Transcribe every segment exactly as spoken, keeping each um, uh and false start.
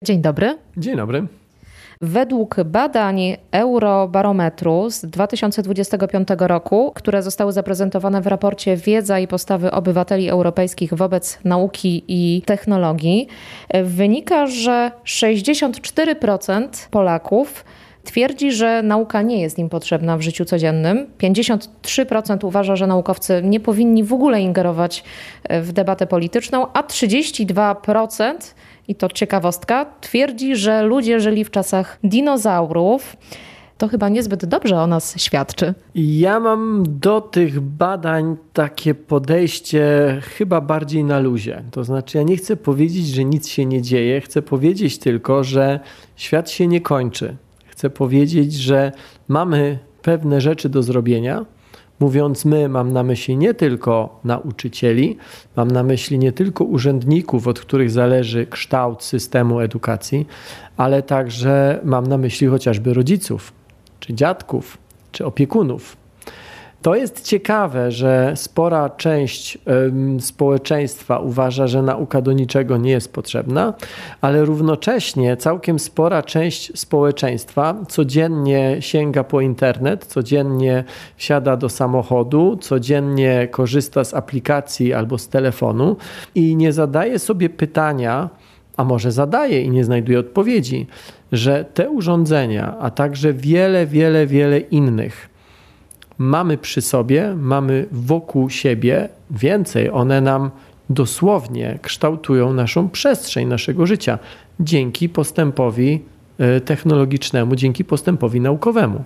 Dzień dobry. Dzień dobry. Według badań Eurobarometru z dwa tysiące dwudziestego piątego roku, które zostały zaprezentowane w raporcie Wiedza i postawy obywateli europejskich wobec nauki i technologii, wynika, że sześćdziesiąt cztery procent Polaków twierdzi, że nauka nie jest im potrzebna w życiu codziennym. pięćdziesiąt trzy procent uważa, że naukowcy nie powinni w ogóle ingerować w debatę polityczną, a trzydzieści dwa procent, i to ciekawostka, twierdzi, że ludzie żyli w czasach dinozaurów. To chyba niezbyt dobrze o nas świadczy. Ja mam do tych badań takie podejście chyba bardziej na luzie. To znaczy ja nie chcę powiedzieć, że nic się nie dzieje. Chcę powiedzieć tylko, że świat się nie kończy. Chcę powiedzieć, że mamy pewne rzeczy do zrobienia. Mówiąc my, mam na myśli nie tylko nauczycieli, mam na myśli nie tylko urzędników, od których zależy kształt systemu edukacji, ale także mam na myśli chociażby rodziców, czy dziadków, czy opiekunów. To jest ciekawe, że spora część y, społeczeństwa uważa, że nauka do niczego nie jest potrzebna, ale równocześnie całkiem spora część społeczeństwa codziennie sięga po internet, codziennie wsiada do samochodu, codziennie korzysta z aplikacji albo z telefonu i nie zadaje sobie pytania, a może zadaje i nie znajduje odpowiedzi, że te urządzenia, a także wiele, wiele, wiele innych mamy przy sobie, mamy wokół siebie, więcej, one nam dosłownie kształtują naszą przestrzeń naszego życia dzięki postępowi technologicznemu, dzięki postępowi naukowemu.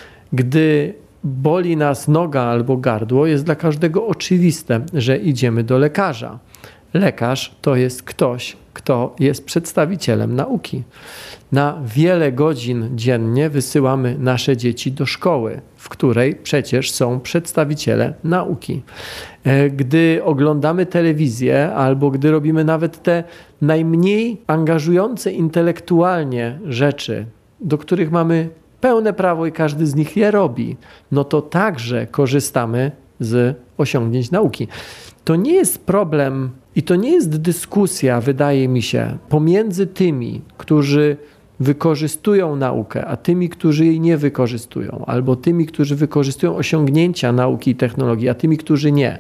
Gdy boli nas noga albo gardło, jest dla każdego oczywiste, że idziemy do lekarza. Lekarz to jest ktoś, kto jest przedstawicielem nauki. Na wiele godzin dziennie wysyłamy nasze dzieci do szkoły, w której przecież są przedstawiciele nauki. Gdy oglądamy telewizję albo gdy robimy nawet te najmniej angażujące intelektualnie rzeczy, do których mamy pełne prawo i każdy z nich je robi, no to także korzystamy z osiągnięć nauki. To nie jest problem i to nie jest dyskusja, wydaje mi się, pomiędzy tymi, którzy wykorzystują naukę, a tymi, którzy jej nie wykorzystują, albo tymi, którzy wykorzystują osiągnięcia nauki i technologii, a tymi, którzy nie.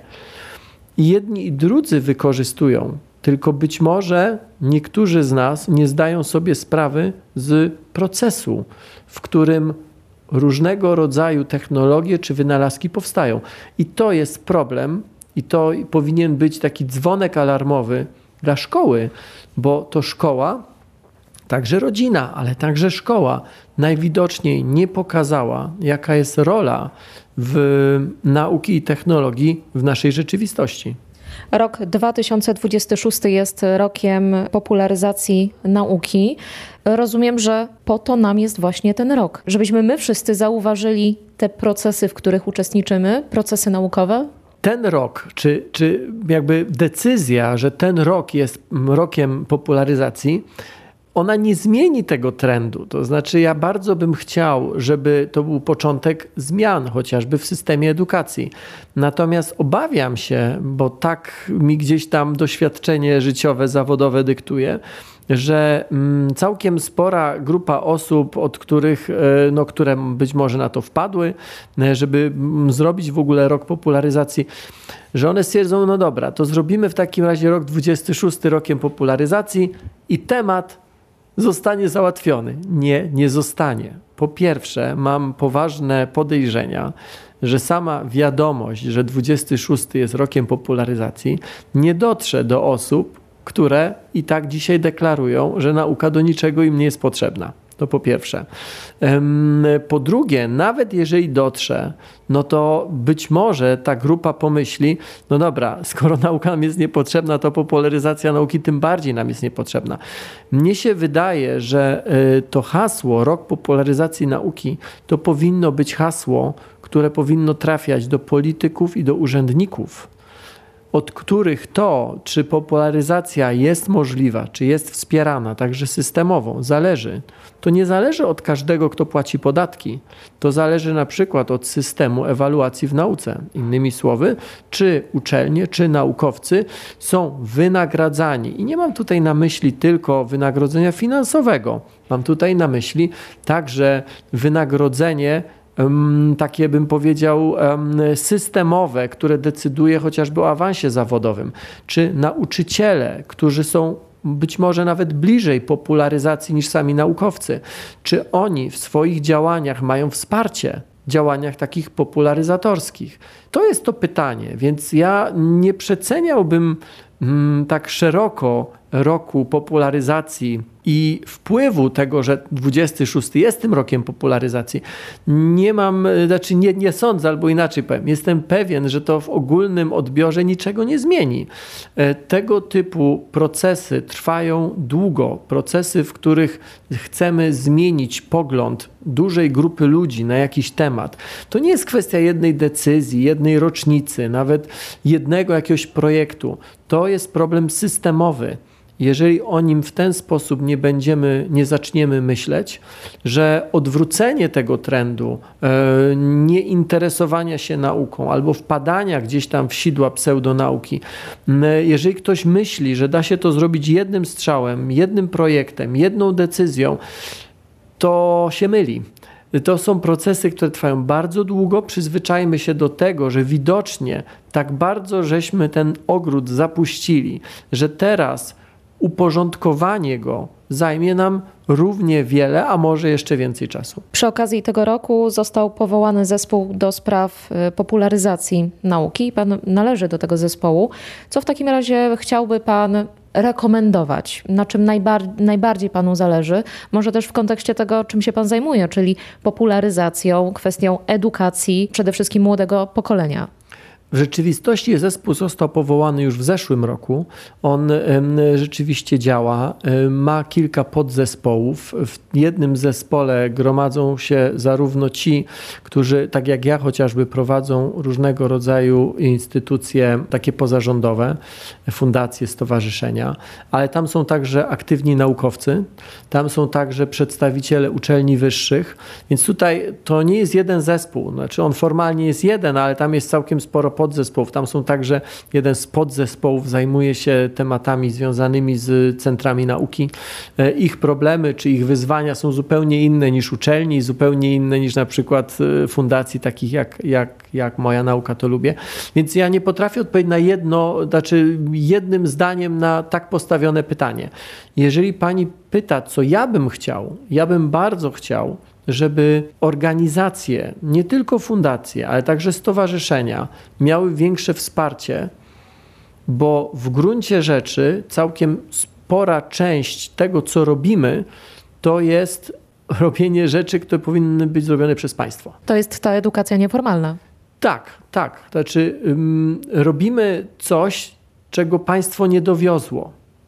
I jedni i drudzy wykorzystują, tylko być może niektórzy z nas nie zdają sobie sprawy z procesu, w którym różnego rodzaju technologie czy wynalazki powstają. I to jest problem, i to powinien być taki dzwonek alarmowy dla szkoły, bo to szkoła, także rodzina, ale także szkoła najwidoczniej nie pokazała, jaka jest rola w nauki i technologii w naszej rzeczywistości. Rok dwa tysiące dwudziesty szósty jest rokiem popularyzacji nauki. Rozumiem, że po to nam jest właśnie ten rok, żebyśmy my wszyscy zauważyli te procesy, w których uczestniczymy, procesy naukowe. Ten rok, czy, czy jakby decyzja, że ten rok jest rokiem popularyzacji, ona nie zmieni tego trendu. To znaczy ja bardzo bym chciał, żeby to był początek zmian, chociażby w systemie edukacji. Natomiast obawiam się, bo tak mi gdzieś tam doświadczenie życiowe, zawodowe dyktuje, że całkiem spora grupa osób, od których, no, które być może na to wpadły, żeby zrobić w ogóle rok popularyzacji, że one stwierdzą, no dobra, to zrobimy w takim razie rok dwudziesty szósty rokiem popularyzacji i temat zostanie załatwiony. Nie, nie zostanie. Po pierwsze, mam poważne podejrzenia, że sama wiadomość, że dwudziesty szósty jest rokiem popularyzacji, nie dotrze do osób, które i tak dzisiaj deklarują, że nauka do niczego im nie jest potrzebna. To po pierwsze. Po drugie, nawet jeżeli dotrze, no to być może ta grupa pomyśli, no dobra, skoro nauka nam jest niepotrzebna, to popularyzacja nauki tym bardziej nam jest niepotrzebna. Mnie się wydaje, że to hasło Rok Popularyzacji Nauki to powinno być hasło, które powinno trafiać do polityków i do urzędników. od których to, czy popularyzacja jest możliwa, czy jest wspierana, także systemową, zależy. To nie zależy od każdego, kto płaci podatki. To zależy na przykład od systemu ewaluacji w nauce. Innymi słowy, czy uczelnie, czy naukowcy są wynagradzani. I nie mam tutaj na myśli tylko wynagrodzenia finansowego. Mam tutaj na myśli także wynagrodzenie takie, bym powiedział, systemowe, które decyduje chociażby o awansie zawodowym, czy nauczyciele, którzy są być może nawet bliżej popularyzacji niż sami naukowcy, czy oni w swoich działaniach mają wsparcie, działaniach takich popularyzatorskich. To jest to pytanie, więc ja nie przeceniałbym mm, tak szeroko roku popularyzacji i wpływu tego, że dwudziesty szósty jest tym rokiem popularyzacji. Nie mam, znaczy nie, nie sądzę, albo inaczej powiem, jestem pewien, że to w ogólnym odbiorze niczego nie zmieni. Tego typu procesy trwają długo. Procesy, w których chcemy zmienić pogląd dużej grupy ludzi na jakiś temat. To nie jest kwestia jednej decyzji, jednej rocznicy, nawet jednego jakiegoś projektu. To jest problem systemowy. Jeżeli o nim w ten sposób nie będziemy, nie zaczniemy myśleć, że odwrócenie tego trendu, e, nieinteresowania się nauką albo wpadania gdzieś tam w sidła pseudonauki, e, jeżeli ktoś myśli, że da się to zrobić jednym strzałem, jednym projektem, jedną decyzją, to się myli. To są procesy, które trwają bardzo długo. Przyzwyczajmy się do tego, że widocznie tak bardzo żeśmy ten ogród zapuścili, że teraz uporządkowanie go zajmie nam równie wiele, a może jeszcze więcej czasu. Przy okazji tego roku został powołany zespół do spraw popularyzacji nauki. Pan należy do tego zespołu. Co w takim razie chciałby pan rekomendować? Na czym najbar- najbardziej panu zależy? Może też w kontekście tego, czym się pan zajmuje, czyli popularyzacją, kwestią edukacji, przede wszystkim młodego pokolenia. W rzeczywistości zespół został powołany już w zeszłym roku. On rzeczywiście działa, ma kilka podzespołów. W jednym zespole gromadzą się zarówno ci, którzy tak jak ja chociażby prowadzą różnego rodzaju instytucje takie pozarządowe, fundacje, stowarzyszenia, ale tam są także aktywni naukowcy, tam są także przedstawiciele uczelni wyższych, więc tutaj to nie jest jeden zespół, znaczy on formalnie jest jeden, ale tam jest całkiem sporo podzespołów. Tam są także, jeden z podzespołów zajmuje się tematami związanymi z centrami nauki. Ich problemy czy ich wyzwania są zupełnie inne niż uczelni, zupełnie inne niż na przykład fundacji takich jak, jak, jak Moja Nauka to lubię. Więc ja nie potrafię odpowiedzieć na jedno, znaczy jednym zdaniem na tak postawione pytanie. Jeżeli pani pyta, co ja bym chciał, ja bym bardzo chciał, żeby organizacje, nie tylko fundacje, ale także stowarzyszenia miały większe wsparcie, bo w gruncie rzeczy całkiem spora część tego, co robimy, to jest robienie rzeczy, które powinny być zrobione przez państwo. To jest ta edukacja nieformalna. Tak, tak. To znaczy um, robimy coś, czego państwo nie dowiozło,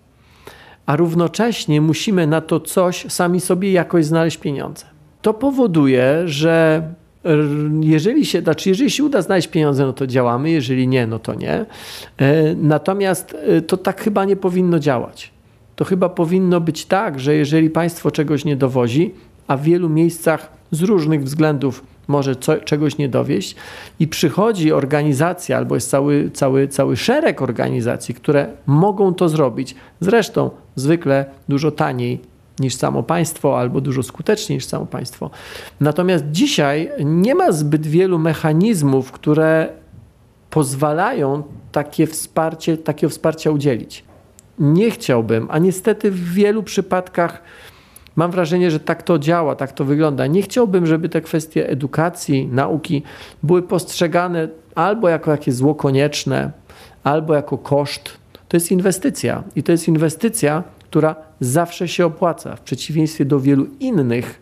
a równocześnie musimy na to coś sami sobie jakoś znaleźć pieniądze. To powoduje, że jeżeli się, znaczy jeżeli się uda znaleźć pieniądze, no to działamy, jeżeli nie, no to nie. Natomiast to tak chyba nie powinno działać. To chyba powinno być tak, że jeżeli państwo czegoś nie dowozi, a w wielu miejscach z różnych względów może co, czegoś nie dowieść i przychodzi organizacja albo jest cały, cały, cały szereg organizacji, które mogą to zrobić, zresztą zwykle dużo taniej niż samo państwo, albo dużo skuteczniej niż samo państwo. Natomiast dzisiaj nie ma zbyt wielu mechanizmów, które pozwalają takie wsparcie, takiego wsparcia udzielić. Nie chciałbym, a niestety w wielu przypadkach mam wrażenie, że tak to działa, tak to wygląda. Nie chciałbym, żeby te kwestie edukacji, nauki były postrzegane albo jako jakieś zło konieczne, albo jako koszt. To jest inwestycja i to jest inwestycja, która zawsze się opłaca, w przeciwieństwie do wielu innych,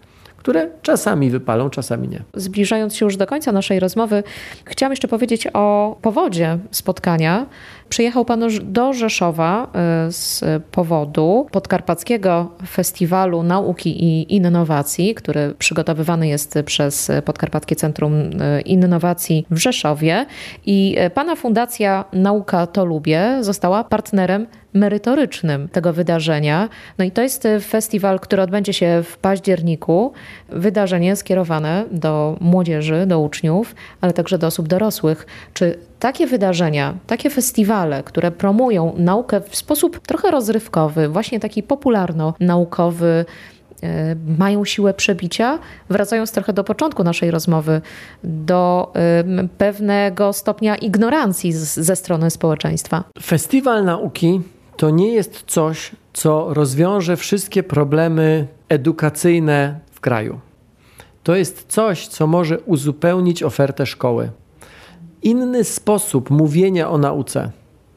które czasami wypalą, czasami nie. Zbliżając się już do końca naszej rozmowy, chciałam jeszcze powiedzieć o powodzie spotkania. Przyjechał pan do Rzeszowa z powodu Podkarpackiego Festiwalu Nauki i Innowacji, który przygotowywany jest przez Podkarpackie Centrum Innowacji w Rzeszowie. I pana fundacja Nauka to Lubię została partnerem merytorycznym tego wydarzenia. No i to jest festiwal, który odbędzie się w październiku. Wydarzenie skierowane do młodzieży, do uczniów, ale także do osób dorosłych. Czy takie wydarzenia, takie festiwale, które promują naukę w sposób trochę rozrywkowy, właśnie taki popularno-naukowy, mają siłę przebicia? Wracając trochę do początku naszej rozmowy, do pewnego stopnia ignorancji ze strony społeczeństwa. Festiwal nauki to nie jest coś, co rozwiąże wszystkie problemy edukacyjne w kraju. To jest coś, co może uzupełnić ofertę szkoły. Inny sposób mówienia o nauce,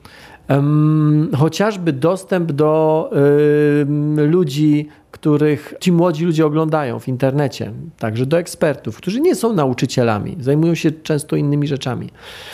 um, chociażby dostęp do y, ludzi, których ci młodzi ludzie oglądają w internecie, także do ekspertów, którzy nie są nauczycielami, zajmują się często innymi rzeczami.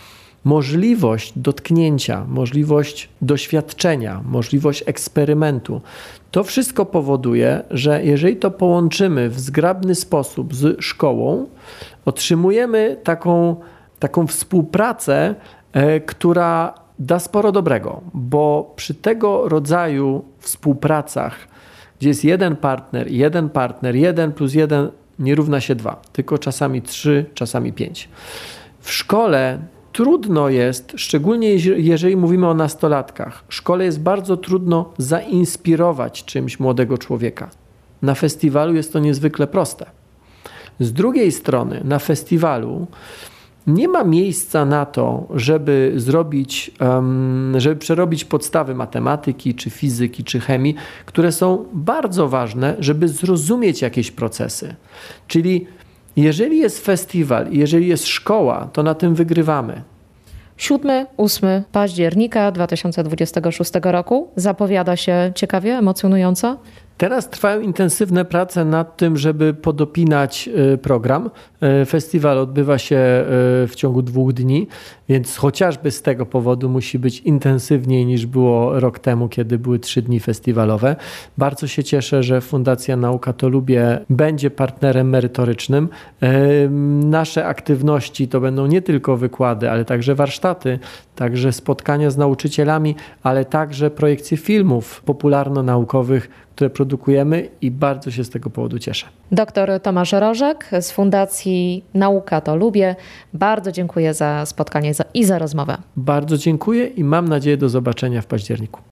Możliwość dotknięcia, możliwość doświadczenia, możliwość eksperymentu. To wszystko powoduje, że jeżeli to połączymy w zgrabny sposób z szkołą, otrzymujemy taką, taką współpracę, e, która da sporo dobrego, bo przy tego rodzaju współpracach, gdzie jest jeden partner, jeden partner, jeden plus jeden nie równa się dwa, tylko czasami trzy, czasami pięć. W szkole trudno jest, szczególnie jeżeli mówimy o nastolatkach, w szkole jest bardzo trudno zainspirować czymś młodego człowieka. Na festiwalu jest to niezwykle proste. Z drugiej strony na festiwalu nie ma miejsca na to, żeby zrobić, żeby przerobić podstawy matematyki, czy fizyki, czy chemii, które są bardzo ważne, żeby zrozumieć jakieś procesy. Czyli jeżeli jest festiwal, jeżeli jest szkoła, to na tym wygrywamy. siódmego do ósmego października dwa tysiące dwudziestego szóstego roku zapowiada się ciekawie, emocjonująco. Teraz trwają intensywne prace nad tym, żeby podopinać program. Festiwal odbywa się w ciągu dwóch dni, więc chociażby z tego powodu musi być intensywniej niż było rok temu, kiedy były trzy dni festiwalowe. Bardzo się cieszę, że Fundacja Nauka to Lubię będzie partnerem merytorycznym. Nasze aktywności to będą nie tylko wykłady, ale także warsztaty, także spotkania z nauczycielami, ale także projekcje filmów popularno-naukowych, które produkujemy i bardzo się z tego powodu cieszę. Doktor Tomasz Rożek z Fundacji Nauka to Lubię. Bardzo dziękuję za spotkanie i za rozmowę. Bardzo dziękuję i mam nadzieję do zobaczenia w październiku.